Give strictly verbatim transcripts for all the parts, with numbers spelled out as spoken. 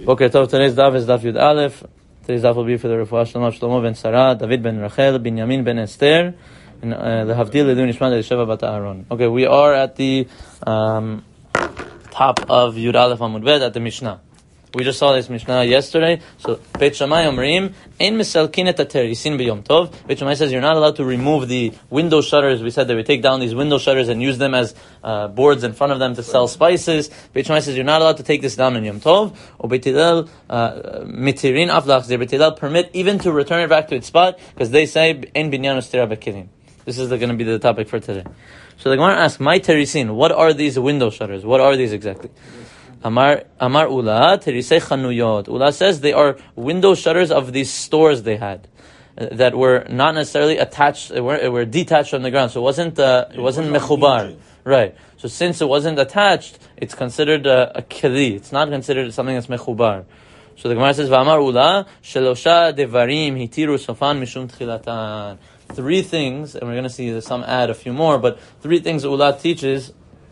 Okay, so today's daf is daf Yud Aleph. Today's daf will be for the Refuah Shlomo, Shlomo ben Sarah, David ben Rachel, Binyamin ben Esther, and uh, the Havdil Ledu Nishmat Elisheva bat Aaron. Okay, we are at the um, top of Yud Aleph Amud Bet at the Mishnah. We just saw this Mishnah yesterday. So Beit Shammai Omrim Ein Mesalkin et Haterisin b'Yom Tov. Beit Shammai says you're not allowed to remove the window shutters. We said that we take down these window shutters and use them as uh, boards in front of them to sell spices. Beit Shammai says you're not allowed to take this down in Yom Tov. Or Beit Hillel Mitirin Aflach. Beit Hillel permit even to return it back to its spot because they say Ein Binyan Ustira B'Kilim. This is going to be the topic for today. So the Gemara asks, "My Terisin, what are these window shutters? What are these exactly?" Amar Amar Ula Terisei Chanuyot. Ula says they are window shutters of these stores they had uh, that were not necessarily attached. They were, they were detached from the ground, so it wasn't uh, it wasn't mechubar, right? So since it wasn't attached, it's considered a, a keli. It's not considered something that's mechubar. So the Gemara says, "V'amar Ula shelosha devarim hitiru sofan mishum tchilatan." Three things, and we're going to see some add a few more, but three things Ula teaches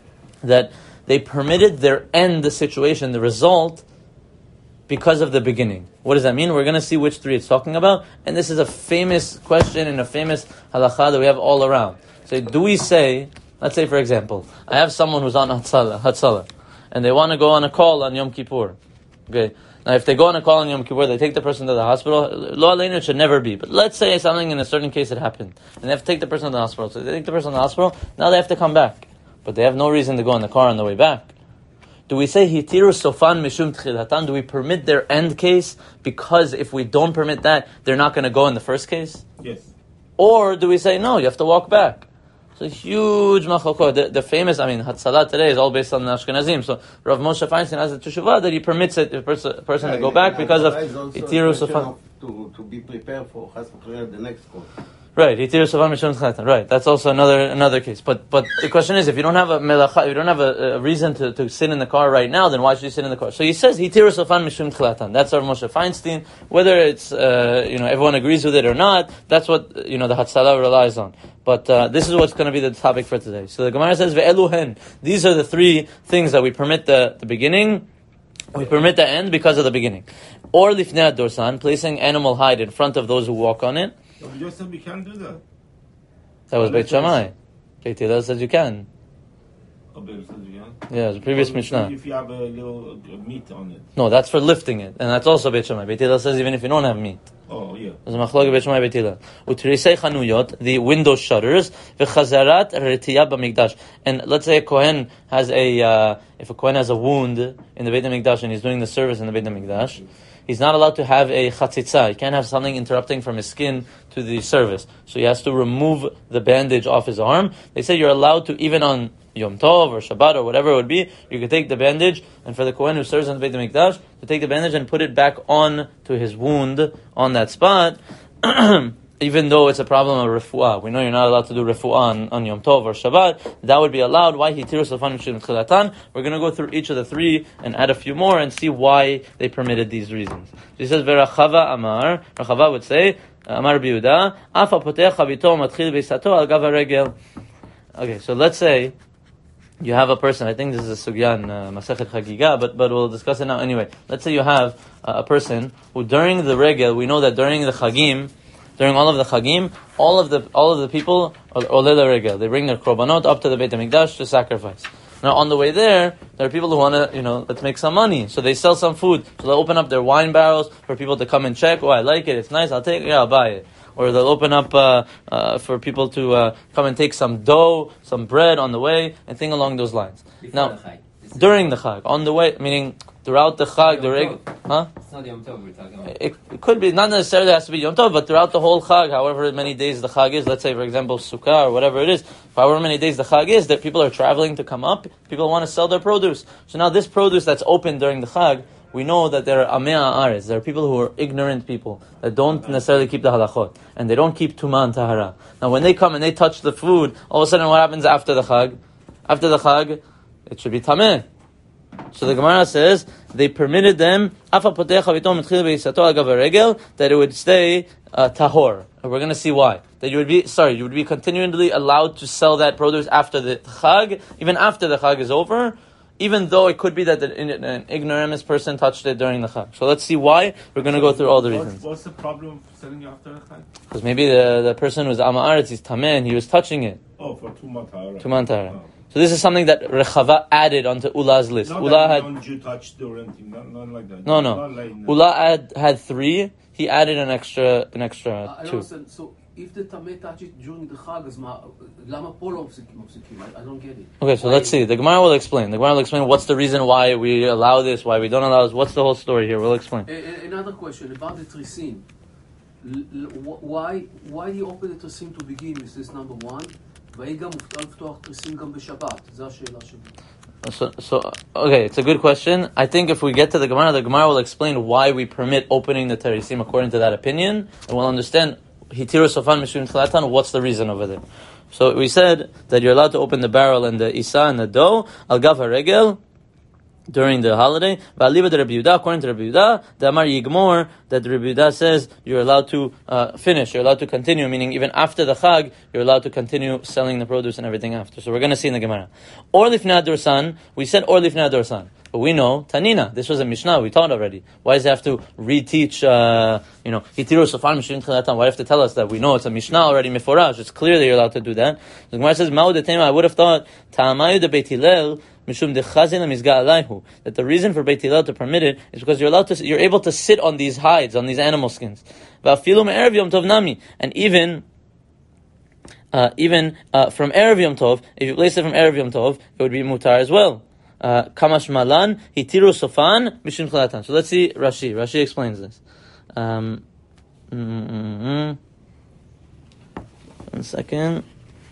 that they permitted their end, the situation, the result, because of the beginning. What does that mean? We're going to see which three it's talking about. And this is a famous question and a famous halakha that we have all around. So do we say, let's say for example, I have someone who's on Hatzalah, Hatzalah and they want to go on a call on Yom Kippur. Okay. Now if they go on a call on Yom Kippur, they take the person to the hospital. Lo aleinu, it should never be. But let's say something in a certain case had happened. And they have to take the person to the hospital. So they take the person to the hospital, now they have to come back. But they have no reason to go in the car on the way back. Do we say hitiru sofan mishum tchilatan? Do we permit their end case because if we don't permit that, they're not going to go in the first case? Yes. Or do we say no, you have to walk back? So huge machlokot. The, the famous, I mean, Hatzalah today is all based on the Ashkenazim. So Rav Moshe Feinstein has a teshuvah that he permits it, a person, a person yeah, to go back because of hitiru sofan. To, to be prepared for the next call. Right, hitiru sofan mishum tchilatan. Right, that's also another another case. But but the question is, if you don't have a melacha, if you don't have a, a reason to, to sit in the car right now, then why should you sit in the car? So he says hitiru sofan mishum tchilatan. That's Rav Moshe Feinstein. Whether it's uh, you know everyone agrees with it or not, that's what you know the Hatzalah relies on. But uh, this is what's going to be the topic for today. So the Gemara says ve'eluhen. These are the three things that we permit the, the beginning. We permit the end because of the beginning. Or lifnei dorsan, placing animal hide in front of those who walk on it. You said we can't do that. That was Beit Shammai. Beit Hillel says you can. Oh, Beit says you can? Yeah, it's a previous well, Mishnah. If you have a little uh, meat on it. No, that's for lifting it. And that's also Beit Shammai. Beit Hillel says even if you don't have meat. Oh, yeah. There's a machlok Beit Shammai, Beit Hillel. Utirisei chanuyot, the window shutters, v'chazarat retiyah b'mikdash. And let's say a Kohen has a, uh, if a Kohen has a wound in the Beit HaMikdash and he's doing the service in the Beit HaMikdash, he's not allowed to have a chatzitza. He can't have something interrupting from his skin to the service. So he has to remove the bandage off his arm. They say you're allowed to, even on Yom Tov or Shabbat or whatever it would be, you could take the bandage, and for the Kohen who serves in the Beit HaMikdash, to take the bandage and put it back on to his wound on that spot, even though it's a problem of refuah. We know you're not allowed to do refuah on, on Yom Tov or Shabbat. That would be allowed. Why hitiru sofan mishum tchilatan? We're going to go through each of the three and add a few more and see why they permitted these reasons. He says, Verachava Amar. Rachava would say, Amar Biuda, Afa potech chavito matchil beisato al gav haregel. Okay, so let's say you have a person, I think this is a sugya in uh, Masechet Chagiga, but, but we'll discuss it now anyway. Let's say you have uh, a person who during the regel, we know that during the Chagim, during all of the Chagim, all of the all of the people are oleh regel. They bring their korbanot up to the Beit HaMikdash to sacrifice. Now on the way there, there are people who want to, you know, let's make some money. So they sell some food. So they'll open up their wine barrels for people to come and check. Oh, I like it. It's nice. I'll take it. Yeah, I'll buy it. Or they'll open up uh, uh, for people to uh, come and take some dough, some bread on the way, and thing along those lines. Before now, the Chag. during the Chag, on the way, meaning throughout the Chag, the reg, huh? It's not Yom Tov we're talking about. It, it could be, not necessarily has to be Yom Tov, but throughout the whole Chag, however many days the Chag is, let's say for example Sukkah or whatever it is, however many days the Chag is, that people are traveling to come up, people want to sell their produce. So now this produce that's open during the Chag, we know that there are amei haaretz, there are people who are ignorant people, that don't necessarily keep the halachot, and they don't keep tumah and tahara. Now when they come and they touch the food, all of a sudden what happens after the Chag? After the Chag, it should be tameh. So the Gemara says, they permitted them, that it would stay uh, tahor. And we're going to see why. That you would be, sorry, you would be continually allowed to sell that produce after the Chag, even after the Chag is over, even though it could be that an, an ignoramus person touched it during the Chag. So let's see why. We're going to go through all the What's- reasons. What's the problem of selling after the Chag? Because maybe the, the person was Am Haaretz, he's Tameh, and he was touching it. Oh, for two Matara. Two Mantara. Oh. So this is something that Rechava added onto Ula's list. Not Ula that had non-Jew touched or anything, not, not like that. no Not no. like that. Ula had had three. He added an extra an I extra don't two. understand. So if the Tameh touch it during the Chag, אז מה, למה פה לא מפסיקים? מפסיקים? I I don't get it. Okay, so Why- let's see. The Gemara will explain. The Gemara will explain what's the reason why we allow this, why we don't allow this. What's the whole story here? We'll explain. A- a- Another question about the Trisim. L- l- wh- Why why do you open the Trisim to begin with? This number one. ויהי גם מותר לפתוח תריסים גם בשבת. זו השאלה שלי. So, so okay, it's a good question. I think if we get to the Gemara, the Gemara will explain why we permit opening the Terisim according to that opinion, and we'll understand Hitiru Sofan Mishum Tchilatan, what's the reason over there. So we said that you're allowed to open the barrel and the Isa and the dough, Al Gav HaRegel, during the holiday. Va'aliba de Rabbi Yehuda, according to Rabbi Yehuda, the Amar Yigmor, that Rabbi Yehuda says you're allowed to uh, finish, you're allowed to continue, meaning even after the Chag, you're allowed to continue selling the produce and everything after. So we're going to see in the Gemara. Or Lifnei Dorsan, we said Or Lifnei Dorsan. But we know, Tanina, this was a Mishnah, we taught already. Why does it have to reteach, uh, you know, Hitiru Sofan Mishum Tchilatan? Why do you have to tell us that? We know it's a Mishnah already, Meforaj. It's clear that you're allowed to do that. The Gemara says, Ma'u de Tema, I would have thought, Ta'amayu de Beit Hillel, Mishum dechazin lemizga alayhu. That the reason for Beit Hillel to permit it is because you're allowed to, you're able to sit on these hides, on these animal skins. Va'afilu me'erev Yom Tov nami. And even, uh, even, uh, from Erev Yom Tov, if you place it from Erev Yom Tov, it would be mutar as well. Uh, Kamash malan, hitiru sofan, mishum chalatan. So let's see Rashi. Rashi explains this. Um, mm-hmm. One second.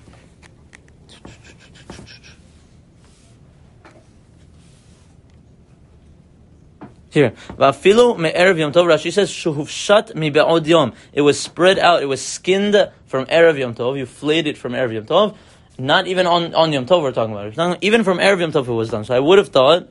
Here, Vafilu me'erev Yom Tov. Rashi says shuhufshat mi be'od yom. It was spread out. It was skinned from erev Yom Tov. You flayed it from erev Yom Tov. Not even on, on Yom Tov we're talking about. Not, even from erev Yom Tov it was done. So I would have thought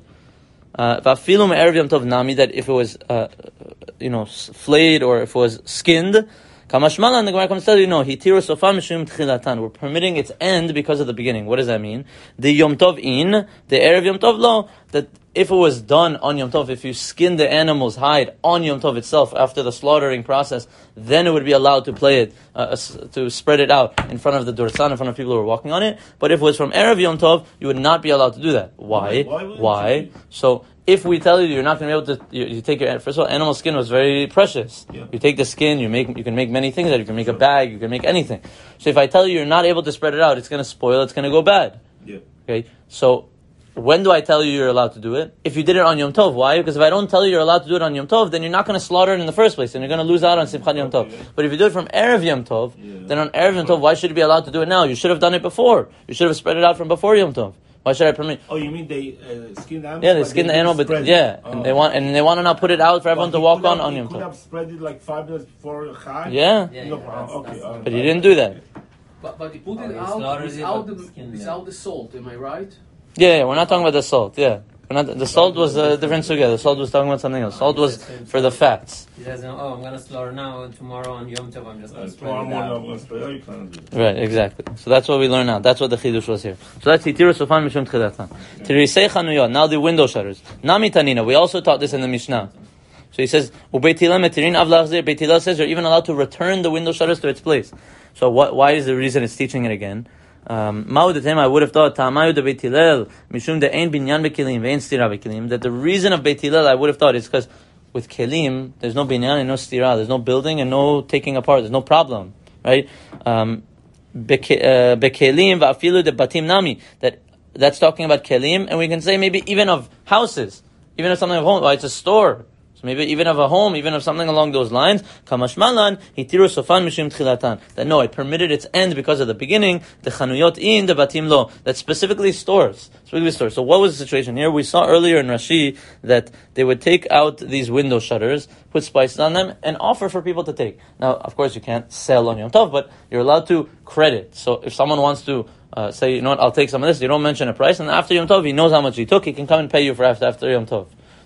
Vafilu me'erev Yom Tov nami, that if it was uh, you know flayed or if it was skinned. Kamashmalan, the Gemara comes to tell you, no, hitiru sofan mishum tchilatan. We're permitting its end because of the beginning. What does that mean? The Yom Tov in, the erev Yom Tov lo, that if it was done on Yom Tov, if you skin the animal's hide on Yom Tov itself after the slaughtering process, then it would be allowed to play it, uh, to spread it out in front of the Dursan, in front of people who are walking on it. But if it was from erev Yom Tov, you would not be allowed to do that. Why? Why? Why? Why? So, if we tell you you're not going to be able to, you, you take your, first of all, animal skin was very precious. Yeah. You take the skin, you make, you can make many things out of it. You can make a bag, you can make anything. So if I tell you you're not able to spread it out, it's going to spoil, it's going to go bad. Yeah. Okay? So, when do I tell you you're allowed to do it? If you did it on Yom Tov. Why? Because if I don't tell you you're allowed to do it on Yom Tov, then you're not going to slaughter it in the first place, and you're going to lose out on Simchat Yom Tov. Okay. But if you do it from Erev Yom Tov, Yeah. then on Erev Yom Tov, why should you be allowed to do it now? You should have done it before. You should have spread it out from before Yom Tov. Why should I permit? Oh, you mean they uh, skin the animal? Yeah, they but skin the didn't animal, but spread yeah, it? and Oh. they want and they want to not put it out for everyone But to he walk could on have- on he Yom could Tov. have spread it like five minutes before Chag? Yeah, Yeah, No yeah, problem. that's- Okay, that's all right. but he didn't do that. But, but he put Oh, it he out slaughtered it, without but the, skin, without yeah. the salt, am I right? Yeah, yeah, we're not talking about the salt. Yeah, we're not. The salt was a different sugya. The salt was talking about something else. Salt was for the fats. He says, oh, I'm going to slaughter now, and tomorrow on Yom Tov, I'm just Uh, going to spread tomorrow it morning I'm out. going to spread it. Oh, you can't do that. Right, exactly. So that's what we learn now. That's what the chidush was here. So that's hitiru sofan mishum tchilatan. Tirisei chanuyot. Now the window shutters. Nami tanina. We also taught this in the Mishnah. So he says, Ubeit Hillel metirin av lachzir. Beit Hillel says you're even allowed to return the window shutters to its place. So what? Why is the reason it's teaching it again? Um, Ma'u de Tema, I would have thought, Ta'amayu de Beit Hillel, Mishum de ein binyan bekilim, ve'en stira bekilim, that the reason of Beit Hillel, I would have thought, is because with kelim, there's no binyan and no stira, there's no building and no taking apart, there's no problem, right? Um, beke- uh, Bekelim va'afilu de batim nami, that that's talking about kelim, and we can say maybe even of houses, even of something of home, well, it's a store. So maybe even of a home, even of something along those lines, kamashmalan hitiru sofan mishum tchilatan. That no, it permitted its end because of the beginning. The chanuyot in the batim lo. That specifically stores, specifically stores. So what was the situation here? We saw earlier in Rashi that they would take out these window shutters, put spices on them, and offer for people to take. Now, of course, you can't sell on Yom Tov, but you're allowed to credit. So if someone wants to uh, say, you know what, I'll take some of this, you don't mention a price, and after Yom Tov, he knows how much he took. He can come and pay you for after after Yom Tov.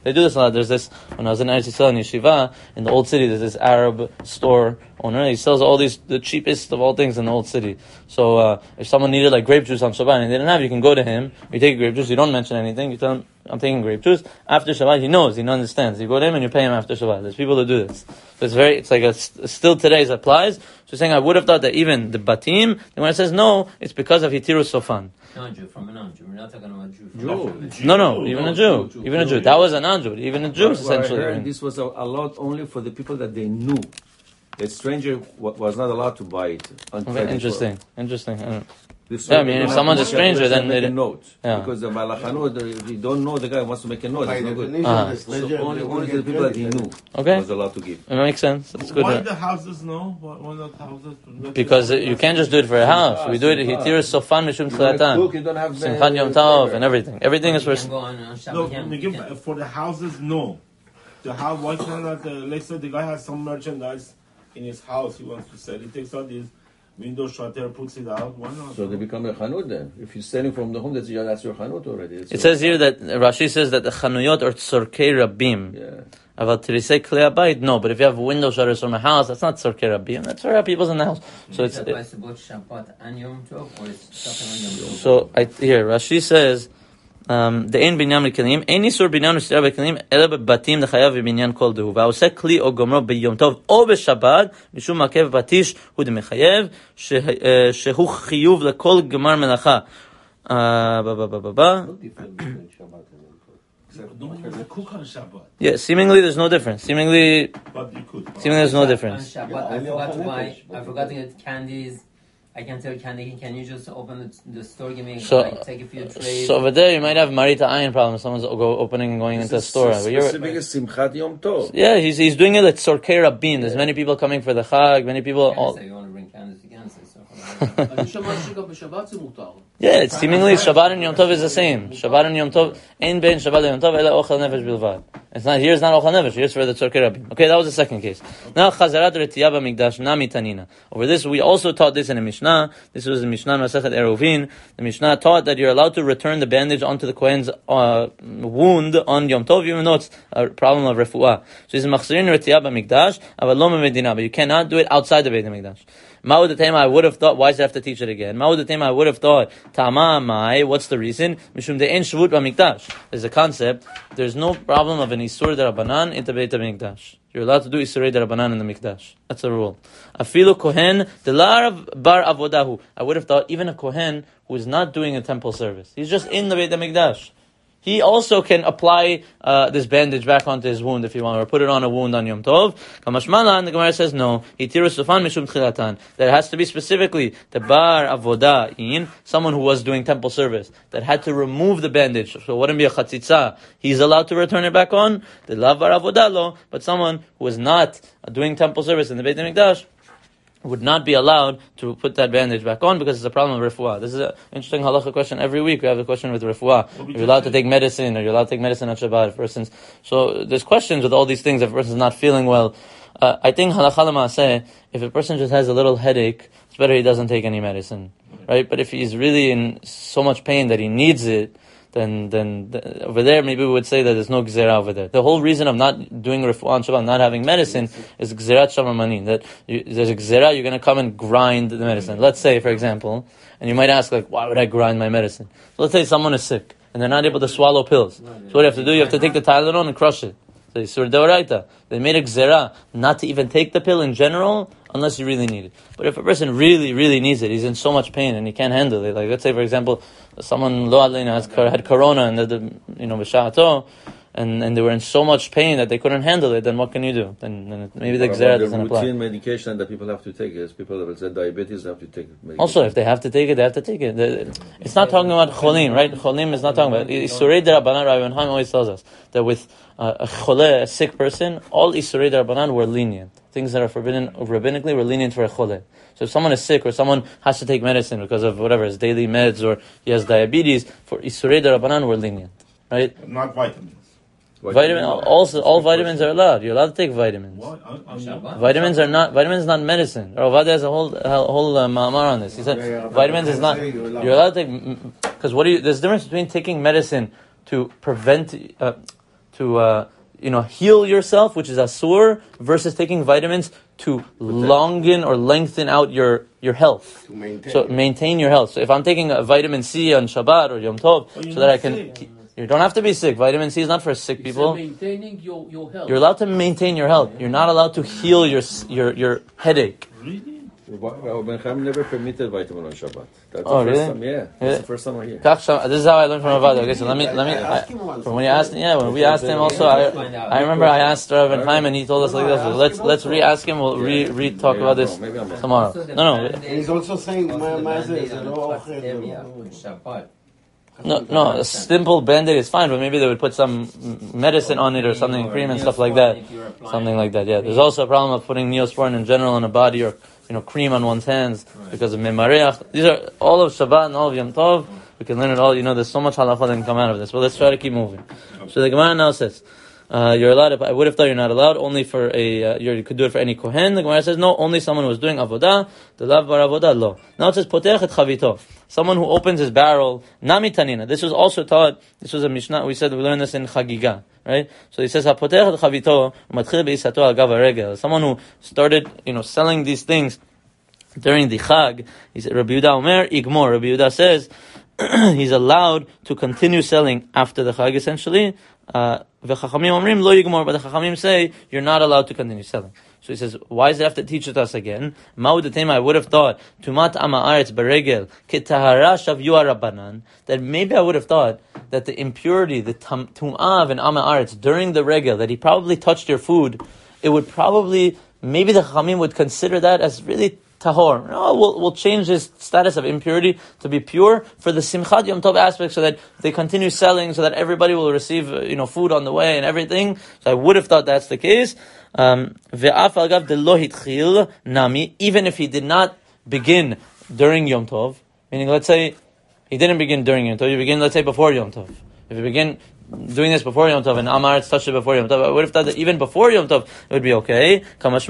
They do this a lot. There's this, when I was in Eretz Yisrael in Yeshiva, in the old city, there's this Arab store owner. He sells all these, the cheapest of all things in the old city. So, uh, if someone needed like grape juice on Shabbat and they didn't have, you can go to him, you take grape juice, you don't mention anything, you tell him, I'm taking grape juice. After Shabbat, he knows, he understands. You go to him and you pay him after Shabbat. There's people who do this. So it's very, it's like a, still today's applies. So saying, I would have thought that even the Batim, when it says no, it's because of Hitirus Sofan. Non-Jew, from a non-Jew. We're not talking about Jew. Jew. Jew. No, no, even a Jew. Jew, Even a Jew. Jew. That was a non-Jew. Even a Jew, Well, well, essentially. I heard this was allowed only for the people that they knew. The stranger wa- was not allowed to buy it. Okay, interesting. Interesting. I don't- This Yeah, I mean, if someone's a stranger, then make they- a note. Yeah. Because the malachanot, if you don't know the guy wants to make a note, By it's not good. definition, Uh-huh. the So stranger only, they only will the get people that he credit. knew Okay. was allowed to give. It makes sense. That's good. Why uh, the houses no? Why, why not houses? Because uh, you can't just do it for a house. We do it Hitirus Sofan Mishum You don't cook, Tchilatan. you don't have the- Simchat Yom Tov and everything. Everything is You for... can go on, on Shabbat. No, you can- we you give, can- for the houses, no. The house, why cannot, uh, let's say the guy has some merchandise in his house he wants to sell. He takes out his window shutter, puts it out. Why not? So they become a chanut then. If you're selling from the home, that's, yeah, that's your chanut already. It's It your- says here that Rashi says that the chanuyot are tzorkei rabim. Yeah. About Tirisei Klei Habayit, no. But if you have window shutters from a house, that's not tzorkei rabim. That's for people's in the house. So Is it's that it, applies to both Shabbat and Yom Tov, or it's something on Yom Tov? so I here Rashi says um, the ein binyan l'kelim ein isur binyan u'stira b'kelim ela b'batim l'chayav v'binyan kol dehu v'aoseh kli o gomro b'yom tov o b'shabbat mishum makev batish hu d'mechayev shehu chiyuv l'kol gemar melacha. Uh, ba ba ba ba ba. No difference between Shabbat and Yom Tov. No, you can cook on Shabbat, Yeah, seemingly there's no difference. Seemingly, but you could. seemingly there's no difference. On Shabbat, Yeah, I only forgot to open buy. it. I forgot to get candies. I can't tell you candy. Can you just open the, the store? Give me So- like, take a few trays. So over there, you might have marita ayin problem. Someone's go opening and going into a store. But you're- Specific is Simchat Yom Tov. yeah, he's he's doing it at Sorkei Rabin. There's many people coming for the Chag. Many people. You can All, say you want to bring candies. You can say so. אני שמעתי שגם בשבת זה מותר. yeah, it's seemingly Shabbat and Yom Tov is the same. Shabbat and Yom Tov ein ben Shabbat and Yom Tov ela ochel nefesh bilvad. It's not here's not ochel nefesh. Here's for the Sorkei Rabin. Okay, that was the second case. Now chazarat retiyah b'mikdash nami tanina. Over this, we also taught this in a Mishnah. This was in Mishnah Masechet Eruvin. The Mishnah taught that you're allowed to return the bandage onto the Kohen's uh, wound on Yom Tov, even though it's a problem of refuah. So he's machzirin retiyah b'mikdash, aval lo medina, but you cannot do it outside the Beit HaMikdash. Ma'ud the tema I would have thought, why does it have to teach it again? Ma'ud the tema I would have thought, Tama Mai, what's the reason? Mishum de'en shvut b'mikdash. There's a concept, there's no problem of an Isur derabanan in the Beit HaMikdash. You're allowed to do Isurei derabanan in the Mikdash. That's the rule. Afilu kohen delarav bar avodahu. I would have thought even a kohen who is not doing a temple service, he's just in the Beit HaMikdash, he also can apply uh, this bandage back onto his wound if he wants, or put it on a wound on Yom Tov. Kamashmala, and the Gemara says no. Hitirus sufan mishum tchilatan. That it has to be specifically the bar avoda in someone who was doing temple service that had to remove the bandage, so it wouldn't be a chatzitza. He's allowed to return it back on. The lav bar avoda lo, but someone who was not doing temple service in the Beit HaMikdash would not be allowed to put that bandage back on because it's a problem of refuah. This is an interesting halacha question. Every week we have a question with refuah. Are you allowed to take medicine? Are you allowed to take medicine on Shabbat? If a person's, so there's questions with all these things. If a person's not feeling well, uh, I think halacha l'maaseh, if a person just has a little headache, it's better he doesn't take any medicine, right? But if he's really in so much pain that he needs it, then then th- over there maybe we would say that there's no gzera over there. The whole reason of not doing refuah on Shabbat, not having medicine, is gzerat shamar manin. That you, there's a gzera, you're going to come and grind the medicine. Let's say, for example, and you might ask, like, why would I grind my medicine? So let's say someone is sick and they're not able to swallow pills. So what do you have to do? You have to take the Tylenol and crush it. So Yisur Deoraita. They made a gzera not to even take the pill in general unless you really need it. But if a person really, really needs it, he's in so much pain and he can't handle it. Like, let's say, for example, someone lo aleina has had corona and the, the you know b'sha'ato, and and they were in so much pain that they couldn't handle it. Then what can you do? Then, then it, maybe the What gzera about doesn't the apply. routine medication that people have to take. Yes, people that say diabetes have to take medication. Also, if they have to take it, they have to take it. The- It's not talking about cholim, right? Cholim is not talking about Isurei Derabanan. Rabbi Yochanan always tells us that with uh, a chole, a sick person, all Isurei Derabanan were lenient. Things that are forbidden rabbinically were lenient for a chole. So if someone is sick or someone has to take medicine because of whatever, his daily meds or he has diabetes, for Isurei Derabanan were lenient, right? Not vitamins. Vitamin, also, all vitamins are allowed. You're allowed to take vitamins. What? On, on Shabbat? Vitamins are not, vitamins is not medicine. Ravada has a whole, a whole uh, ma'amar on this. He said, Yeah, yeah, but vitamins is not, you're you're allowed. allowed to take, because what do you, there's a difference between taking medicine to prevent, uh, to uh, you know, heal yourself, which is asur, versus taking vitamins to longen or lengthen out your, your health. To maintain. So maintain your health. So if I'm taking a vitamin C on Shabbat or Yom Tov, Oh, you're so that I not can, sick. keep, you don't have to be sick. Vitamin C is not for sick It's people. maintaining your, your health. You're allowed to maintain your health. You're not allowed to heal your your your headache. Really? Rabbi Chaim never permitted vitamin on Shabbat. That's Oh, the first really? time, yeah. That's Yeah. the first time I hear. Kach Sham- This is how I learned from Avad. Okay, so let me let me. I I, asked him once. from when you asked, yeah, when we asked him also, I, I remember I asked Rav Chaim and he told us like this. So let's let's re-ask him. We'll re re talk about this Maybe I'm wrong. tomorrow. Also the No, no, Band-Aid- And he's also saying, also מה the מה זה? Band-Aid זה on לא the אוכל, זה area לא... with Shabbat. no, no. A simple Band-Aid is fine, but maybe they would put some medicine on it or something, cream and stuff like that. If you're applying Something like that. Yeah. There's also a problem of putting Neosporin in general on a body or you know cream on one's hands because of memareach. These are all of Shabbat and all of Yom Tov. We can learn it all. You know, there's so much halacha that can come out of this. But let's try to keep moving. So the Gemara now says, uh, you're allowed. I would have thought you're not allowed. Only for a, uh, you're, you could do it for any kohen. The Gemara says no. Only someone who was doing avodah. The lav bar avodah lo. Now it says potech et chavito. Someone who opens his barrel. Nami tanina. This was also taught. This was a mishnah. We said we learned this in Chagiga. Right? So he says, "Hapotech et chavito matchil beisato al gav haregel." Someone who started, you know, selling these things during the Chag. He said, Rabbi Yehuda Omer igmor. Rabbi Yehuda says he's allowed to continue selling after the Chag, essentially. Uh, V'chachamim omrim lo yigmor, but the Chachamim say you're not allowed to continue selling. So he says, why does it have to teach it us again? Ma'ud tema, I would have thought, tumat ama aretz beregel ketahara shavyu rabbanan, that maybe I would have thought that the impurity, the tam, tum'ah of an ama aretz during the regel, that he probably touched your food, it would probably, maybe the Chachamim would consider that as really tahor. No, we'll, we'll change his status of impurity to be pure for the Simchat Yom Tov aspect, so that they continue selling, so that everybody will receive, uh, you know, food on the way and everything. So I would have thought that's the case. Um, ve'af agav de lo hitchil nami, even if he did not begin during Yom Tov, meaning let's say he didn't begin during Yom Tov, you begin, let's say, before Yom Tov. If you begin doing this before Yom Tov and Amaretz touched it before Yom Tov, I would have thought that even before Yom Tov it would be okay.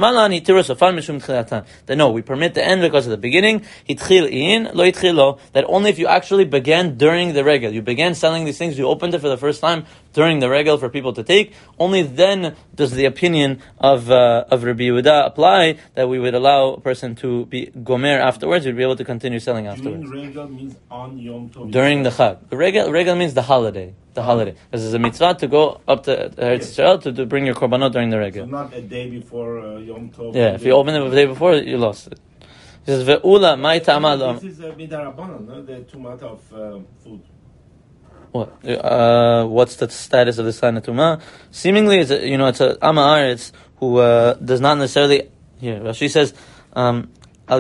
That no, we permit the end because of the beginning. Hitchil in, lo hitchil lo. That only if you actually began during the regel, you began selling these things, you opened it for the first time during the regel for people to take. Only then does the opinion of uh, of Rabbi Yehuda apply that we would allow a person to be gomer afterwards. You'd be able to continue selling afterwards. During Regal means on Yom Tov. During the Chag. The Regel, regel means the holiday. The holiday. Because it's a mitzvah to go up to Eretz Yisrael to, to bring your korbanot during the So regel. not a day before uh, Yom Tov. Yeah, if you open it the day before, you lost it. He says, Ve'ula mai ta'ama lo. This is a midarabanan, no? The tumat of uh, food. What? Uh, what's the status of the sign of Tumah? Seemingly, it's a, you know, it's a Amma Aretz who uh, does not necessarily. Here, Rashi says, um, it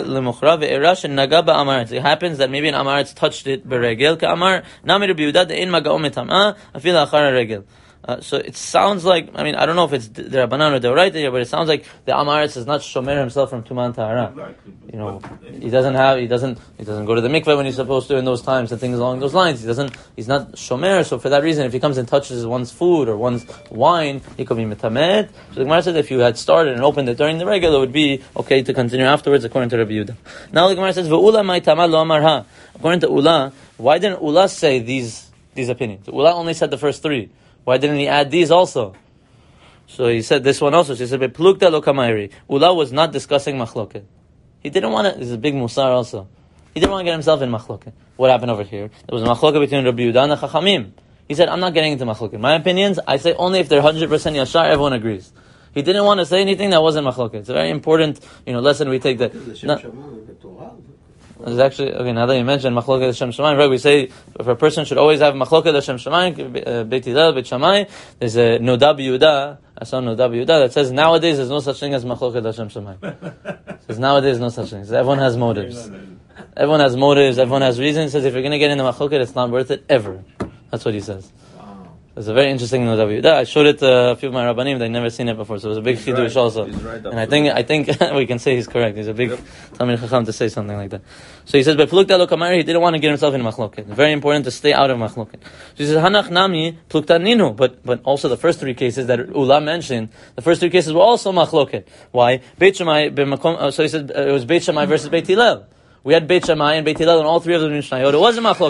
happens that maybe an Amaretz touched it beregel ka'amar nami Rabbi Yehuda de'in maga'o metamah afil achar regel. Uh, so it sounds like, I mean, I don't know if it's the Rabbanan or the right here, but it sounds like the Amaretz is not shomer himself from Tuman Tahara. Exactly. You know, he doesn't have, he doesn't, he doesn't go to the mikveh when he's supposed to in those times and things along those lines. He doesn't, he's not shomer. So for that reason, if he comes and touches one's food or one's wine, he could be metamed. So the Gemara said if you had started and opened it during the regular, it would be okay to continue afterwards, according to Rabbi Yehuda. Now the Gemara says, "Ve'ula mai tamal lo amarha." According to Ula, why didn't Ula say these these opinions? Ula only said the first three. Why didn't he add these also? So he said this one also. So he said, "Beplukta lo kamayri." Ula was not discussing machloket. He didn't want to. This is a big musar also. He didn't want to get himself in machloket. What happened over here? There was a machloket between Rabbi Yehuda and the Chachamim. He said, "I'm not getting into machloket. My opinions, I say only if they're one hundred percent yashar. Everyone agrees." He didn't want to say anything that wasn't machloket. It's a very important, you know, lesson we take. That not, it's actually, okay, now that you mentioned machloket Hashem Shemayim, right, we say if a person should always have machloket Hashem Shemayim, Beit Hillel, Beit Shammai. There's a Noda B'Yehuda, I saw Noda B'Yehuda, that says nowadays there's no such thing as machloket Hashem Shemayim. It says nowadays no such thing. It says everyone has motives. Everyone has motives, everyone has reasons. It says if you're going to get into machloket, it's not worth it ever. That's what he says. It's a very interesting Noda B'Yehuda. I showed it to a few of my rabbanim; they'd never seen it before, so it was a big chidush right. also. Right, and I think, I think we can say he's correct. He's a big yep. Talmid Chacham to say something like that. So he says, "Beplukta lo kamari." He didn't want to get himself in machloket. Very important to stay out of machloket. So he says, "Hanach nami plukta ninu." But but also the first three cases that Ula mentioned, the first three cases were also machloket. Why? Beit Shammai b'makom. So he said uh, it was Beit Shammai versus Beit Hillel. We had Beit Shammai and Beit Hillel, and all three of them in Mishnayot. It wasn't machloket.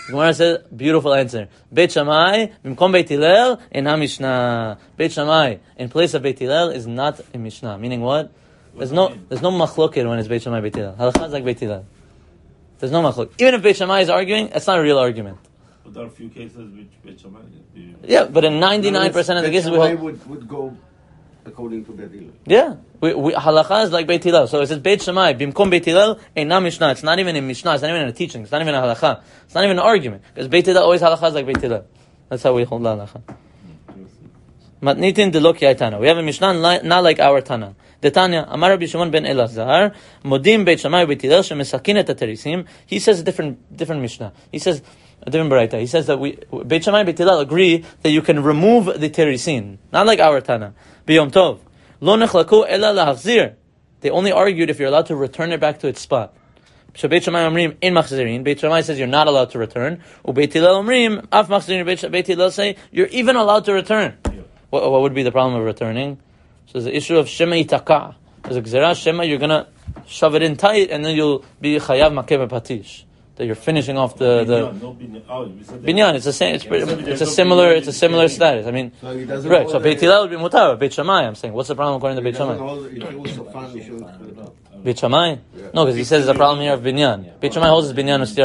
Gemara says, beautiful answer. Beit Shammai, bimkom Beit Hillel, in HaMishnah. Beit Shammai, in place of Beit Hillel, is not in Mishnah. Meaning what? There's no, there's no machloket when it's Beit Shammai, Beit Hillel. Halakha is like Beit Hillel. There's no machlok. Even if Beit Shammai is arguing, it's not a real argument. But there are a few cases which Beit Shammai. Yeah, but in ninety-nine percent of the cases we hold. would, would go according to Beit Hillel. Yeah, we, we, halakha is like Beit Hillel. So it says Beit Shammai, bimkom Beit Hillel, ain't Mishnah. It's not even in Mishnah. It's not even in a teaching. It's not even a halakha. It's not even an argument. Because Beit Hillel always halakha is like Beit Hillel. That's how we hold la halakha. Matnitin delok yaitana. We have a Mishnah not like our Tana. The Tanya, Amar Rabbi Shimon ben Elazar, Modim Beit Shammai Beit Hillel shemesakin et haterisim. He says a different different Mishnah. He says a different Baraita. He says that we Beit Shammai Beit Hillel agree that you can remove the terisin, not like our Tana. Biyom Tov, Lo nechlaku ela lahachzir. They only argued if you're allowed to return it back to its spot. So Beit Shammai omrim in machzirin. Beit Shammai says you're not allowed to return. U Beit Hillel omrim af machzirin. Beit Hillel say you're even allowed to return. What, what would be the problem of returning? So there's the issue of shema itaka. There's a gzera shema, you're gonna shove it in tight, and then you'll be chayav makeh patish. That you're finishing off the the binyan. It's the same. It's, it's a similar. It's a similar status. I mean, So he doesn't right. hold So the- Beit Hillel would be mutar. Beit Shammai, I'm saying, what's the problem according to Beit He doesn't Shammai? hold- if he was sofan, he shouldn't- Beit Shammai? No, because he says there's a problem here of binyan. Beit Shammai holds his binyan ustira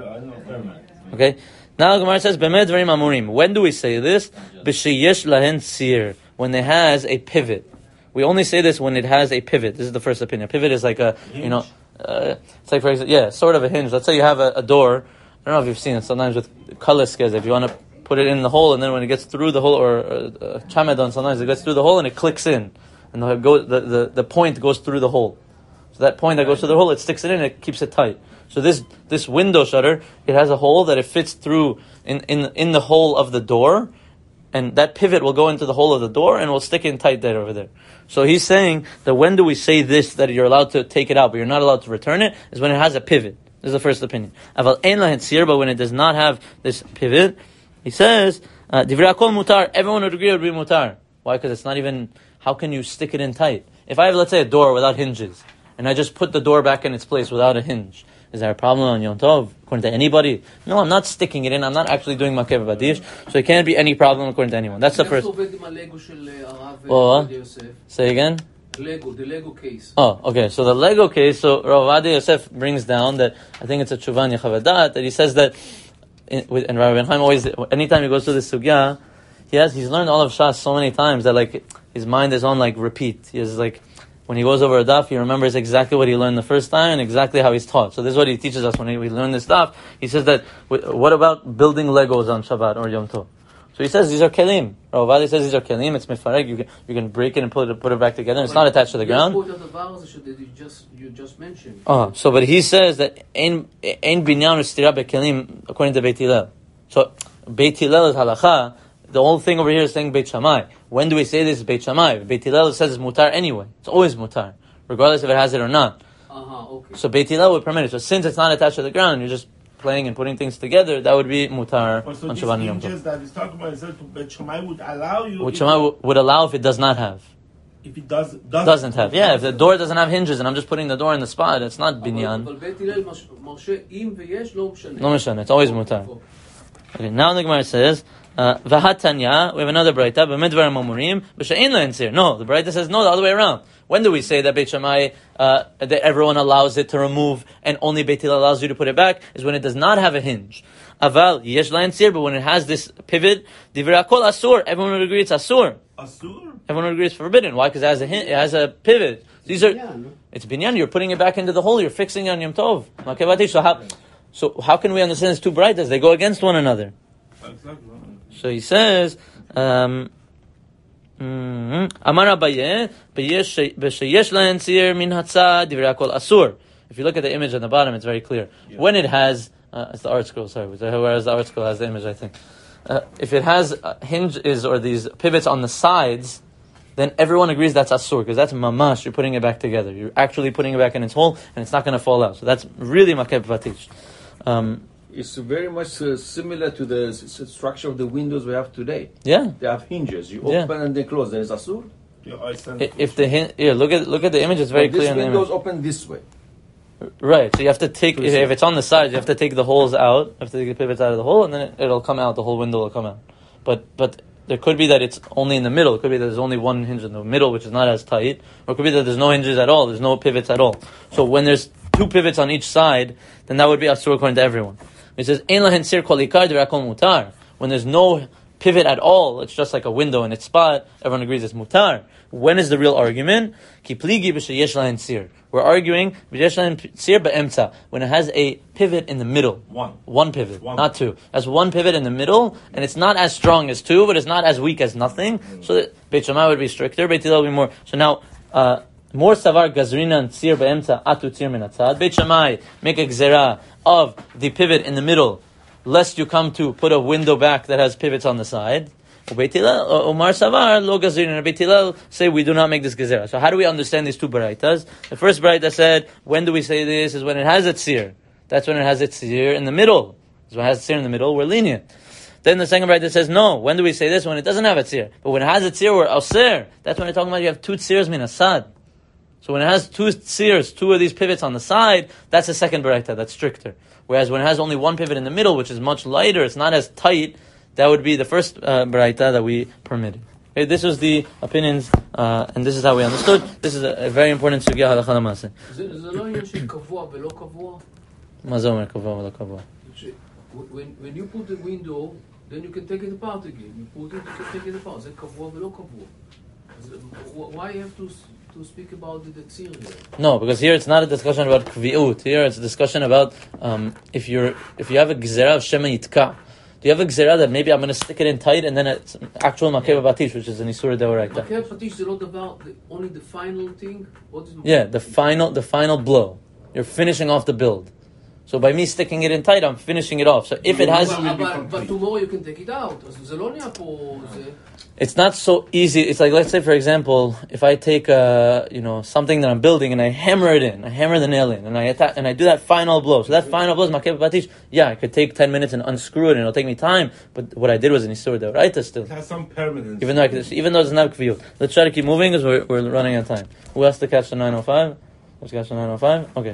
bekilim. Okay. Now Gemara says bemed dvarim amurim. When do we say this? B'sheyesh lahen tzir. When it has a pivot. We only say this when it has a pivot. This is the first opinion. Pivot is like a, you know, uh, it's like for example, yeah, sort of a hinge. Let's say you have a, a door. I don't know if you've seen it. Sometimes with kaliskas, if you want to put it in the hole, and then when it gets through the hole, or uh, chamadon, sometimes it gets through the hole and it clicks in, and the, go, the, the the point goes through the hole. So that point that goes through the hole, it sticks it in, it keeps it tight. So this this window shutter, it has a hole that it fits through in in in the hole of the door. And that pivot will go into the hole of the door and will stick in tight there over there. So he's saying that when do we say this, that you're allowed to take it out, but you're not allowed to return it, is when it has a pivot. This is the first opinion. But when it does not have this pivot, he says, Divrei hakol mutar, everyone would agree it would be mutar. Why? Because it's not even, how can you stick it in tight? If I have, let's say, a door without hinges, and I just put the door back in its place without a hinge, is there a problem on Yom Tov, according to anybody? No, I'm not sticking it in. I'm not actually doing makeh b'badish. So it can't be any problem according to anyone. That's the first. Oh, say again? Lego, the Lego case. Oh, okay. So the Lego case, so Rav Ovadia Yosef brings down that, I think it's a Tshuvan Yechavadat, that he says that, in, with, and Rabbi Ben Chaim always, anytime he goes to this sugya, he has, he's learned all of Shas so many times that like, his mind is on like repeat. He is like, when he goes over a daf, he remembers exactly what he learned the first time and exactly how he's taught. So this is what he teaches us when he, we learn this daf. He says that, what about building Legos on Shabbat or Yom Tov? So he says these are kelim. Rav Ovadia says these are kelim. It's mefareg. You can you can break it and put it put it back together. It's not attached to the ground. You just you just mentioned. Oh, so but he says that ein ein binyan ustira bekelim according to Beit Hillel. So Beit Hillel is halacha. The whole thing over here is saying Beit Shammai. When do we say this is Beit Shammai? Beit Hillel says it's mutar anyway. It's always mutar, regardless if it has it or not. Uh-huh, okay. So Beit Hillel would permit it. So since it's not attached to the ground, you're just playing and putting things together, that would be mutar But so on these Shabbat and Yom Tov. hinges that he's talking about, he said to Beit Shammai would allow you. Which if- Shammai w- would allow if it does not have. If it does, doesn't, Doesn't have. Yeah, if the door doesn't have hinges and I'm just putting the door in the spot, it's not binyan. אבל בית הלל מש- מרשה אם ויש לא משנה. No משנה, it's always mutar. Okay, now the Gemara says, uh, V'hatanya, we have another Braita, B'med dvarim amurim, b'she'ein lo ensir. No, the Braita says no, the other way around. When do we say that Beit Shammai, uh, that everyone allows it to remove and only Beit Hillel allows you to put it back? Is when it does not have a hinge. Aval, yesh la ensir, but when it has this pivot, divrei hakol asur, everyone would agree it's asur. Asur? Everyone would agree it's forbidden. Why? Because it has a hin- it has a pivot. These are, it's binyan, you're putting it back into the hole, you're fixing it on Yom Tov. So how, so how can we understand these two Braitas? They go against one another. Exactly. So he says, um, Amar Abaye, b'sheyesh lahen tzir min hatzad divrei hakol asur. If you look at the image on the bottom, it's very clear. Yeah. When it has, uh, it's the art scroll, sorry, whereas the art scroll has the image, I think. Uh, if it has uh, hinges or these pivots on the sides, then everyone agrees that's asur, because that's mamash, you're putting it back together. You're actually putting it back in its hole, and it's not going to fall out. So that's really makeh b'vatish. Um, It's very much uh, similar to the s- s- structure of the windows we have today. yeah. They have hinges. You Yeah. open and they close. There is asur. Yeah, I sent I- If the hin- yeah, look at look at the image, it's very But clear this in the window image. is open this way. Right, so you have to take, if, if it's on the side, you have to take the holes out, you have to take the pivots out of the hole, and then it, it'll come out, the whole window will come out. But but there could be that it's only in the middle, it could be that there's only one hinge in the middle, which is not as tight, or it could be that there's no hinges at all, there's no pivots at all. So when there's two pivots on each side, then that would be asur according to everyone. It says, Ein lahen sir kol ikar d'rakol mutar. When there's no pivot at all, it's just like a window in its spot, everyone agrees it's mutar. When is the real argument? Ki pligi b'sheyesh lahen sir. We're arguing b'sheyesh lahen sir be'emtza, when it has a pivot in the middle. One. One pivot, One. not two. It has one pivot in the middle, and it's not as strong as two, but it's not as weak as nothing. Mm. So that Beit Shammai would be stricter, Beit Hillel would be more. So now, uh, more savar gazrinan tzir be'emtza atu tzir min hatzad. Beit Shammai make a gzera of the pivot in the middle, lest you come to put a window back that has pivots on the side. Beit Hillel, Omar savar lo gazrinan. Beit Hillel say we do not make this gezerah. So how do we understand these two baraitas? The first baraita said, when do we say this? Is when it has its tzir. That's when it has its tzir in the middle. Is when it has its tzir in the middle. We're lenient. Then the second baraita says, no. When do we say this? When it doesn't have its tzir. But when it has its tzir, we're osir. That's when we're talking about you have two tzirs min asad. So when it has two tzirs, two of these pivots on the side, that's the second baraita. That's stricter. Whereas when it has only one pivot in the middle, which is much lighter, it's not as tight. That would be the first uh, baraita that we permitted. Okay, this was the opinions, uh, and this is how we understood. This is a, a very important sugya halacha l'maaseh. זה לא עניין של קבוע ולא קבוע. מה זה אומר קבוע ולא קבוע? When when you put the window, then you can take it apart again. You put it, you can take it apart. זה קבוע ולא קבוע. Why you have to to speak about the tzir here? No, because here it's not a discussion about kvi'ut. Here it's a discussion about um, if you're if you have a gzera of shema yitka. Do you have a gzera that maybe I'm going to stick it in tight and then it's actual makeva batish, which is an isur deoraita? Makeva batish is not about the, only the final thing. What is yeah, the final the final blow. You're finishing off the build. So by me sticking it in tight, I'm finishing it off. So if it has, but, but, but tomorrow you can take it out. It's not so easy. It's like, let's say, for example, if I take uh, you know something that I'm building and I hammer it in, I hammer the nail in, and I attack, and I do that final blow. So that final blow is makeva batish. Yeah, I could take ten minutes and unscrew it, and it'll take me time. But what I did was an isur deoraita still. It has some permanence. Even though I could, even though it's not kviyut. Let's try to keep moving because we're, we're running out of time. Who has to catch the nine oh five? Let's catch the nine oh five. Okay.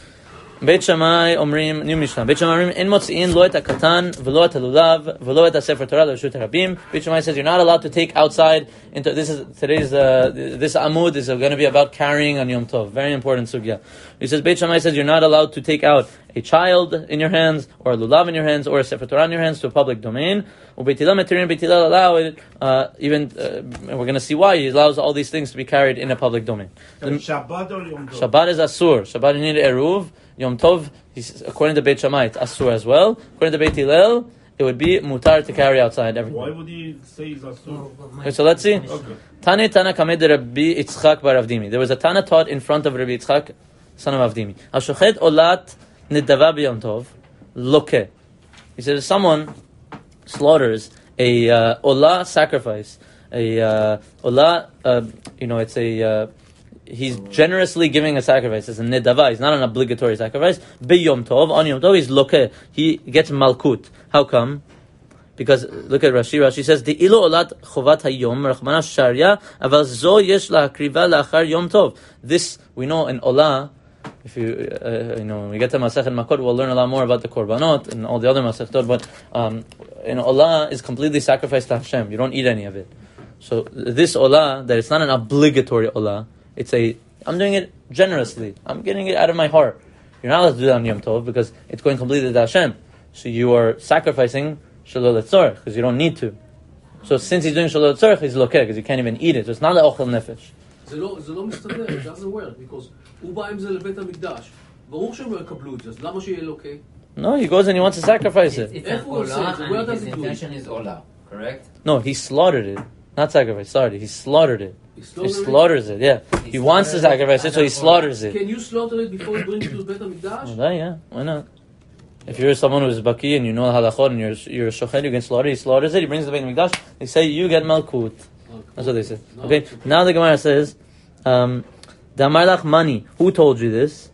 Beit Shammai omrim, new Mishnah. Beit Shammai omrim, en motzi'in lo et hakatan, v'lo et halulav, v'lo et ha-sefer Torah, l'reshut harabim. Beit Shammai says you're not allowed to take outside into, this is, today's, uh, this amud is going to be about carrying on Yom Tov. Very important sugya. He says, Beit Shammai says you're not allowed to take out a child in your hands, or a lulav in your hands, or a sefer Torah in your hands to a public domain. Beit Hillel metirin, Beit Hillel allow it, uh, even, uh, we're going to see why he allows all these things to be carried in a public domain. Shabbat or Yom Tov? Shabbat is asur. Shabbat you need eruv. Yom Tov, according to Beit Shammai, it's asur as well. According to Beit Hillel, it would be mutar to carry outside everything. Why would he say it's asur? Okay, so let's see. Okay. Tane Tana Kamed Rabbi Yitzchak bar Avdimi. There was a Tana taught in front of Rabbi Yitzchak, son of Avdimi. Hashochet olat nidava b'Yom Tov loke. He said, if someone slaughters a uh, olah sacrifice, a uh, olah, uh, you know, it's a... Uh, he's generously giving a sacrifice. It's a nedava. It's not an obligatory sacrifice. Be Yom Tov. On Yom Tov, he's loke. He gets malkut. How come? Because, look at Rashi. Rashi says, the ilo olat chovat hayom, rachmana sharia, aval zo yesh lahakriva lachar Yom Tov. This, we know in olah, if you, uh, you know, when we get to Masechet Makot, we'll learn a lot more about the korbanot and all the other Masechtot, but um, in olah is completely sacrificed to Hashem. You don't eat any of it. So this olah, that it's not an obligatory olah, it's a, I'm doing it generously. I'm getting it out of my heart. You're not allowed to do that on Yom Tov because it's going completely to Hashem. So you are sacrificing Shalol Etzorech because you don't need to. So since he's doing Shalol Etzorech, he's lokeh because you can't even eat it. So it's not like Ochel Nefesh. זה לא, זה לא מסתדר, it doesn't work, because הוא בא עם זה לבית המקדש. ברור שהם לא יקבלו את זה, אז למה שיהיה לוקה? No, he goes and he wants to sacrifice it. It's an olah and his intention is olah, correct? No, he slaughtered it. Not sacrifice, sorry. He slaughtered it. He, he slaughters it, yeah. He, he wants to sacrifice it, so he slaughters it. Can you slaughter it before you bring it to the Beit HaMikdash? Well, yeah, why not? If you're someone who's baki and you know halachot and you're you're a shochet, you can slaughter. He slaughters it. He brings it to the Beit HaMikdash. They say you get malkut. That's what they say. Okay. Now the Gemara says, um, "Damarlach mani." Who told you this?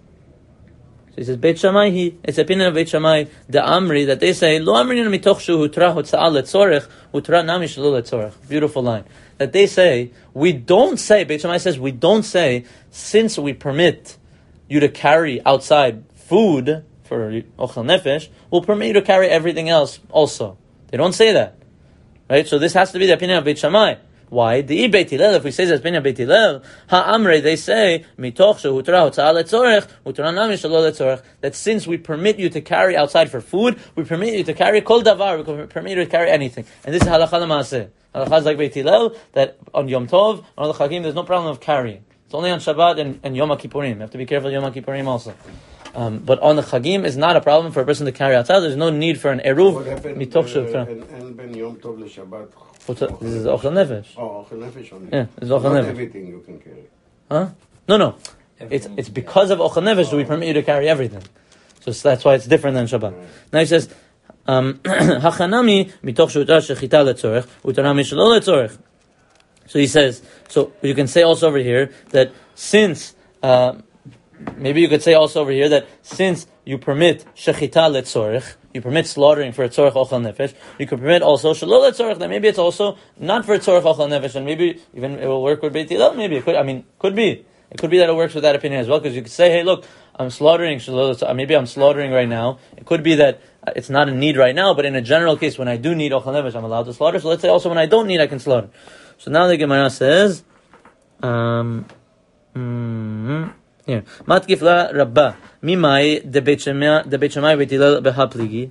So he says, Beit Shammai. He it's opinion of Beit Shammai. The Amri that they say lo amrina mitoch shu hutra hotza'al letzorech hutra nami shelo letzorech. Beautiful line. That they say we don't say. Beit Shammai says we don't say since we permit you to carry outside food for ochel nefesh, will permit you to carry everything else also. They don't say that. Right? So this has to be the opinion of Beit Shammai. Why? The Beit Hillel, if we say the opinion of Beit Hillel, ha'amre, they say, mitoch shehutra hotzah letzorech, hutra nami shelo letzorech, that since we permit you to carry outside for food, we permit you to carry kol davar, we permit you to carry anything. And this is halacha l'maaseh. Halacha is like Beit Hillel, that on Yom Tov, on the Chagim, there's no problem of carrying. It's only on Shabbat and, and Yom HaKippurim. You have to be careful Yom HaKippurim also. Um, but on the Chagim, it's not a problem for a person to carry outside. There's no need for an eruv. What happened mitoch uh, shehutra. and, and ben Yom Tov l'Shabbat? What's that? This is ochel nefesh. Oh, ochel nefesh only. Yeah, it's ochel Not nefesh. everything you can carry. Huh? No, no. It's it's because of ochel nefesh that we permit you to carry everything. So that's why it's different than Shabbat. Right. Now he says, hachanami mitoch shehutra shechita letzorech, utanami shelo letzorech. So he says, so you can say also over here that since, uh, maybe you could say also over here that since you permit shechita letzorech, you permit slaughtering for a tzorech ochel nefesh, you could permit also shelo letzorech, that maybe it's also not for a tzorech ochel nefesh, and maybe even it will work with Beit Hillel, maybe it could, I mean, could be. It could be that it works with that opinion as well, because you could say, hey, look, I'm slaughtering shelo letzorech, maybe I'm slaughtering right now. It could be that it's not a need right now, but in a general case, when I do need ochel nefesh, I'm allowed to slaughter. So let's say also when I don't need, I can slaughter. So now the Gemara says, um, mm-hmm, here, Matkif la Rabbah, Mimai de Beit Shammai de Beit Shammai Beit Hillel behapligi.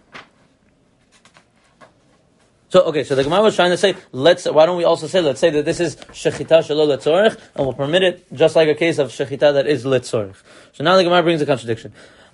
So okay, so the Gemara was trying to say, let's. Why don't we also say, let's say that this is shechita shelo letzorech, and we'll permit it just like a case of shechita that is letzorech. So now the Gemara brings a contradiction.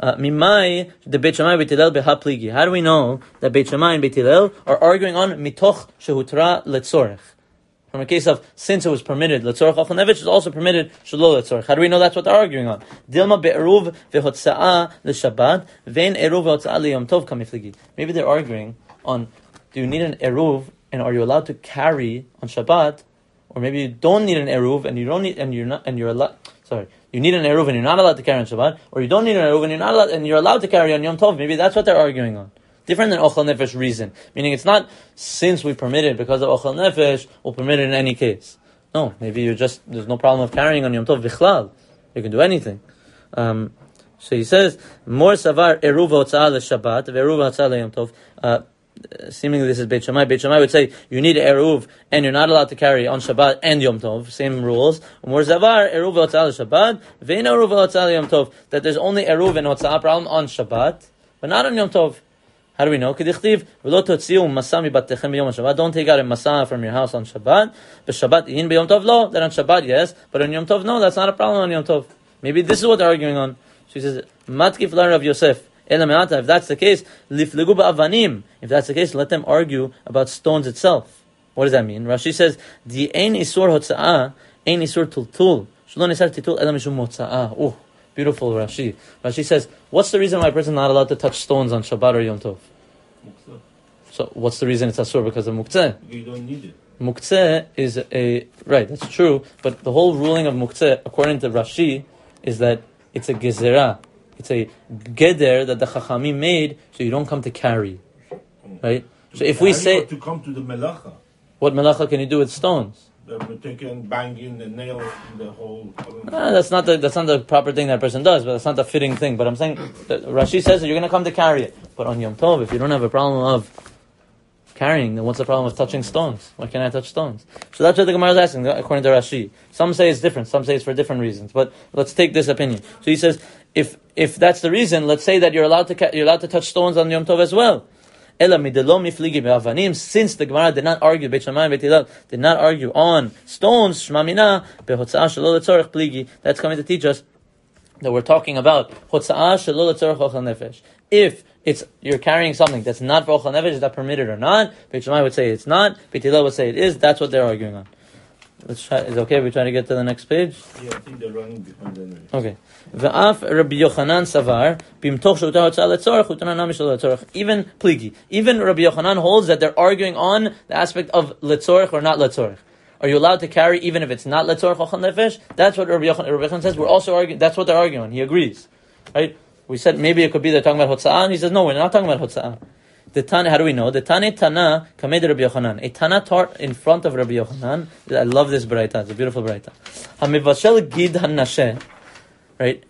Mimai de Beit Shammai Beit Hillel behapligi. How do we know that Beit Shammai and Beit Hillel are arguing on mitoch shehutra letzorech? From a case of, since it was permitted, letzorech ochel nefesh is also permitted, shelo letzorech. How do we know that's what they're arguing on? Dilma be'eruv ve'hotza'ah l'shabbat, ve'en eruv ve'hotza'ah liyom tov kamifligi. Maybe they're arguing on, do you need an eruv, and are you allowed to carry on Shabbat? Or maybe you don't need an eruv, and you don't need, and you're not, and you're allowed, sorry, you need an eruv and you're not allowed to carry on Shabbat, or you don't need an eruv and you're not allowed, and you're allowed to carry on Yom Tov. Maybe that's what they're arguing on. Different than ochel nefesh reason. Meaning it's not since we permit it because of ochel nefesh, we'll permit it in any case. No, maybe you're just, there's no problem of carrying on Yom Tov vichlal. You can do anything. Um, so he says, more savar eruv hotza'ah l'shabbat, ve'eruv hotza'ah l'yom tov. Uh, seemingly this is Beit Shammai. Beit Shammai would say, you need eruv, and you're not allowed to carry on Shabbat and Yom Tov. Same hotza'ah more zavar eruv hotza'ah l'shabbat, ve'en eruv hotza'ah l'yom tov. That there's only eruv and hotza'ah problem on Shabbat, but not on Yom Tov. How do we know? Kedichtiv v'lo totziu masa mibatechem b'yom Shabbat. Don't take out a masa from your house on Shabbat. B'Shabbat yin b'yom Tov lo. That on Shabbat yes, but on Yom Tov no. That's not a problem on Yom Tov. Maybe this is what they're arguing on. So he says, Matkif la Rav Yosef. Ela me'ata. If that's the case, liflegu ba'avanim. If that's the case, let them argue about stones itself. What does that mean? Rashi says, the ein isur hotza'ah, ein isur tultul. Shlo nisar titul ela mishum motza'ah. Oh. Beautiful Rashi. Rashi says, what's the reason why a person is not allowed to touch stones on Shabbat or Yom Tov? Muktzeh. So what's the reason it's asur? Because of muktzeh. You don't need it. Muktzeh is a, right, that's true, but the whole ruling of muktzeh, according to Rashi, is that it's a gezerah. It's a geder that the Chachamim made, so you don't come to carry. Right? To So if we carry say, or to come to the melacha, what melacha can you do with stones? they're taking, banging the nails, the whole. Ah, that's not the that's not the proper thing that person does, but that's not the fitting thing. But I'm saying that Rashi says that you're going to come to carry it. But on Yom Tov, if you don't have a problem of carrying, then what's the problem of touching stones? Why can't I touch stones? So that's what the Gemara is asking, according to Rashi. Some say it's different, some say it's for different reasons. But let's take this opinion. So he says, if if that's the reason, let's say that you're allowed to you're allowed to touch stones on Yom Tov as well. Ela midelo mifligi be'avanim. Since the Gemara did not argue, Beit Shammai and Beit Hillel did not argue on stones, Shema mina behotza'ah shelo letzorech pligi. That's coming to teach us that we're talking about hotza'ah shelo letzorech ochel nefesh. If it's you're carrying something that's not for ochel nefesh, is that permitted or not? Beit Shammai would say it's not. Beit Hillel would say it is. That's what they're arguing on. Let's try. Is it okay? We try to get to the next page. Yeah, I think they're running behind anyway. Okay. V'af Rabbi Yochanan savar b'imtoch shehutar hotza'ah letzorech hutar nami shelo letzorech. Even pligi. Even Rabbi Yochanan holds that they're arguing on the aspect of letzorech or not letzorech. Are you allowed to carry even if it's not letzorech ochel nefesh? That's what Rabbi Yochanan, Rabbi Yochanan says. We're also arguing. That's what they're arguing on. He agrees. Right? We said maybe it could be they're talking about hotza'ah, and he says no, we're not talking about hotza'ah. The Tana, how do we know? The Tane Tana kamed Rabbi Yochanan. A Tana taught in front of Rabbi Yochanan. I love this braita. It's a beautiful braita. Hamivashel gid hanasheh. Right?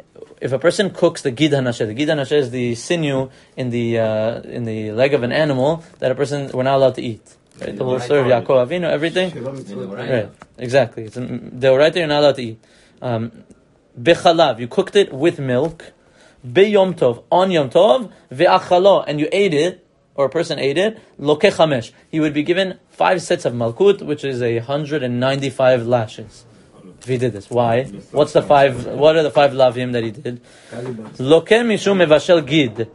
if a person cooks the gid hanasheh, the gid hanasheh is the sinew in the uh, in the leg of an animal that a person we're not allowed to eat. Right? The will serve Yaakov Avinu, everything. Right, exactly. It's deoraita, you're not allowed to eat. Um, Bechalav, you cooked it with milk. Be Yom Tov, on Yom Tov. Ve'achalo, and you ate it, or a person ate it. Loke chamesh, he would be given five sets of malkut, which is a hundred and ninety-five lashes. If he did this, why? What's the five? What are the five lavim that he did? Loke mishum mevashel gid.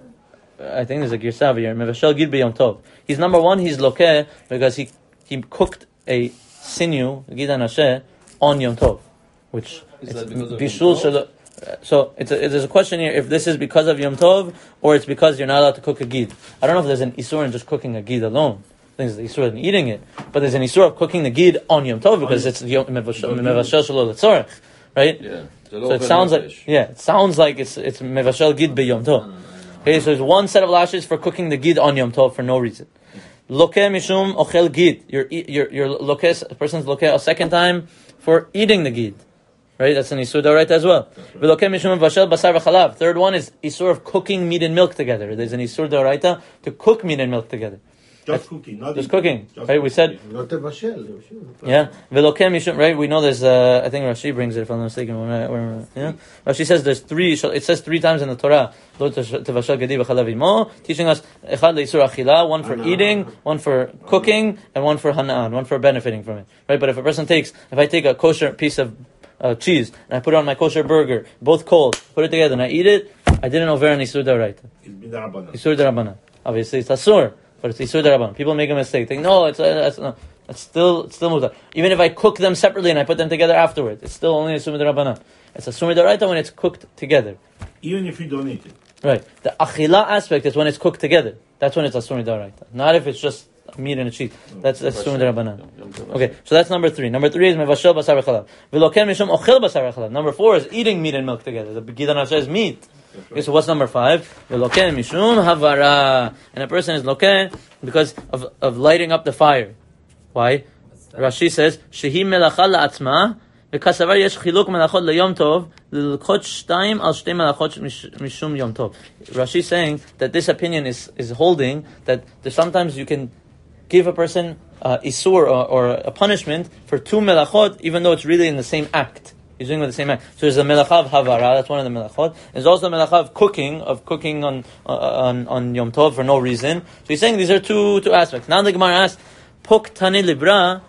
I think there's a girsav here. Mevashel gid b'yom tov. He's number one. He's loke because he he cooked a sinew gid hanasheh on Yom Tov, which is it's that because of bishul Yom Tov? shelo- So it's a, there's a question here if this is because of Yom Tov or it's because you're not allowed to cook a gid. I don't know if there's an isur in just cooking a gid alone. I think there's the isur in eating it, but there's an isur of cooking the gid on Yom Tov because it's Yom mevashel shelo letzorech, right? Yeah. So it sounds like yeah, it sounds like it's it's mevashel gid be Yom Tov. Okay, so there's one set of lashes for cooking the gid on Yom Tov for no reason. Loke mishum ochel gid. You're you're you're loke a person's loke a second time for eating the gid. Right, that's an isur d'oraita as well. V'loke mishum vashel basar v'chalav. Third one is isur of cooking meat and milk together. There's an isur d'oraita to cook meat and milk together. Just cooking, not Just eating. cooking, Just right? We said, cooking. Not a bashel. yeah. V'loke mishum, right? We know there's, uh, I think Rashi brings it if I'm not mistaken. When I, when, yeah. Rashi says there's three. It says three times in the Torah. Lo tevashel gedi v'chalav imo, teaching us echad leisur achila, one for eating, one for cooking, and one for hanaan, one for benefiting from it. Right? But if a person takes, if I take a kosher piece of uh, cheese and I put it on my kosher burger, both cold, put it together, and I eat it, I didn't over an isur d'oraita. It's b'd'rabbanan. Isur d'rabbanan. Obviously, it's asur. But it's Isur D'Rabbanan. People make a mistake. Think, no, it's, uh, it's, no, it's still it's still mutar. Even if I cook them separately and I put them together afterwards, it's still only Isur D'Rabbanan. It's Asur D'Oraita when it's cooked together. Even if you don't eat it. Right. The Achila aspect is when it's cooked together. That's when it's Asur D'Oraita. Not if it's just meat and a cheese. That's that's Asur D'Rabbanan. Okay, so that's number three. Number three is Mevashel Basar V'Chalav. V'loken Mishum Ochel Basar V'Chalav. Number four is eating meat and milk together. The Gidan Hashem is meat. Okay, so what's number five? V'loken Mishum Havara. And a person is loken because of, of lighting up the fire. Why? Rashi says, Shehi melacha la'atzma, v'kasavar yesh chiluk melachot le'yom tov, l'lchot shtayim al shtei melachot mishum yom tov. Rashi is saying that this opinion is, is holding that sometimes you can give a person uh, isur or, or a punishment for two melachot, even though it's really in the same act. He's doing with the same act. So there's the melacha of havara, that's one of the melachot. There's also the melacha of cooking, of cooking on, uh, on on Yom Tov for no reason. So he's saying these are two two aspects. Now the Gemara asks, Pok tani libra,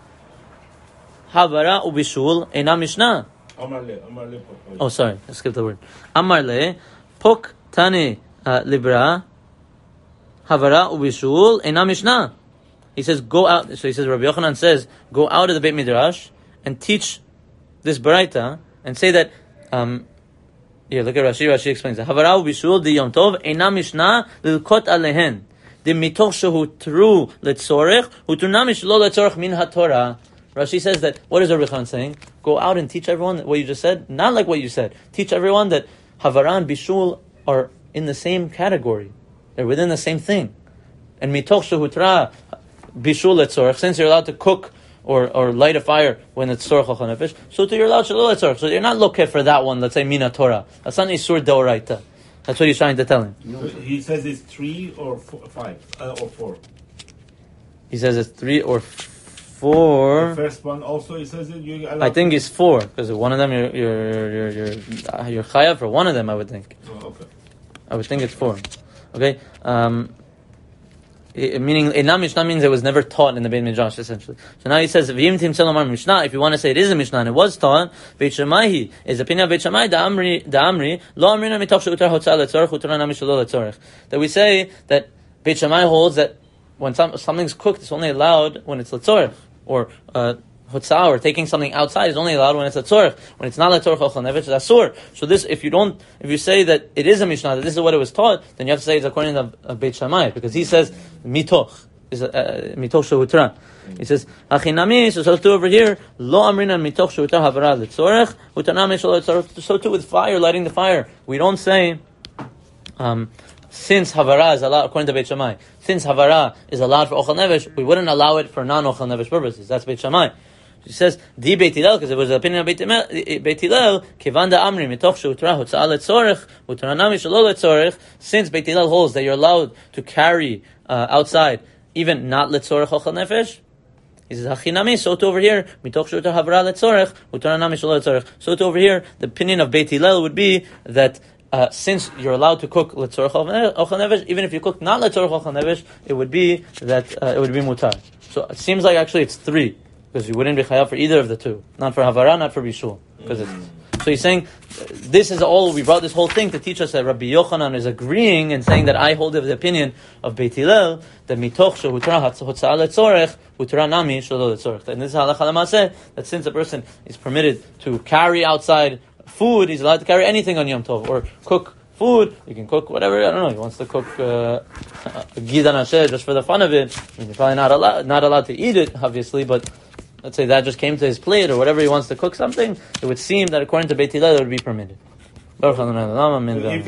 havara ubishul, ena mishnah. Amar le, amar le, papa. Oh, sorry, I skipped the word. Amar le, Pok tani uh, libra, havara ubishul, ena mishnah. He says, go out. So he says, Rabbi Yochanan says, go out of the Beit Midrash and teach this baraita and say that um yeah, look at Rashi. Rashi explains that Havara ubishul di Yom Tov ena mishnah lilkot alehen de mitoch shehu tru letzorech utuna mishlo letzorech min haTorah. Rashi says that what is Rabbi Yochanan saying? Go out and teach everyone what you just said. Not like what you said. Teach everyone that Havara and bishul are in the same category. They're within the same thing. And mitoch shehu tra bishul letzorech, since you're allowed to cook Or, or light a fire when it's tzorech al nefesh. So to your allowed shalol tzorech. So you're not looking for that one. Let's say mina Torah. That's not isur deoraita. That's what he's trying to tell him. So he says it's three or four, five uh, or four. He says it's three or four. The first one also he says it. You I think it's four because one of them you're you're you're you're, uh, you're chayav for one of them. I would think. Oh, okay. I would think it's four. Okay. Um, It, meaning, Ena Mishnah means it was never taught in the Beit Midrash, essentially. So now he says, V'yim tim tzelomar Mishnah, if you want to say it is a Mishnah, and it was taught, Beit Shammai, is the opinion of Beit Shammai, da amri, da amri, lo amrina mitoch she'utar hotzah letzorech, utar nami shelo letzorech. That we say that Beit Shammai holds that when some, something's cooked, it's only allowed when it's letzorech, or, uh, Hotzah, or taking something outside is only allowed when it's a tzorech. When it's not a tzorech ochel nefesh, it's asur. So this, if you don't, if you say that it is a mishnah, that this is what it was taught, then you have to say it's according to uh, Beit Shammai, because he says mitoch is uh, mitoch shehutra. He says achinami. So so too over here, lo amrina mitoch shehutra havara letzorech, utanami shelo letzorech. So too with fire, lighting the fire, we don't say. Um, Since Havara is allowed, according to Beit Shammai, since Havara is allowed for Ochel Nefesh, we wouldn't allow it for non-Ochel Nefesh purposes. That's Beit Shammai. She says, Di Beit Hillel, because it was the opinion of Beit Hillel, Beit Hillel, Kivanda Amri, Mitoch Shehutra Hotzah Letzorech, Hutra Nami Shelo Letzorech, since Beit Hillel holds that you're allowed to carry uh, outside, even not Letzorech Ochel Nefesh, he says, Hachinami, so to over here, Mitoch Shehutra Havra Letzorech, Hutra Nami Shelo Letzorech. So to over here, the opinion of Beit Hillel would be that Uh, since you're allowed to cook letzorech ochel nefesh, even if you cook not letzorech ochel nefesh, it would be that uh, it would be mutar. So it seems like actually it's three, because you wouldn't be chayav for either of the two, not for havara, not for bishul. Because it's so he's saying uh, this is all we brought this whole thing to teach us that Rabbi Yochanan is agreeing and saying that I hold of the opinion of Beit Hillel that mitoch shehutra hotzah letzorech hutra nami shelo letzorech. And this is halacha l'maaseh, that since a person is permitted to carry outside food, he's allowed to carry anything on Yom Tov, or cook food. You can cook whatever, I don't know, he wants to cook uh, Gidan Asher just for the fun of it. I mean, you're probably not allowed, not allowed to eat it, obviously, but let's say that just came to his plate, or whatever he wants to cook something, it would seem that according to Beit Hillel, it would be permitted.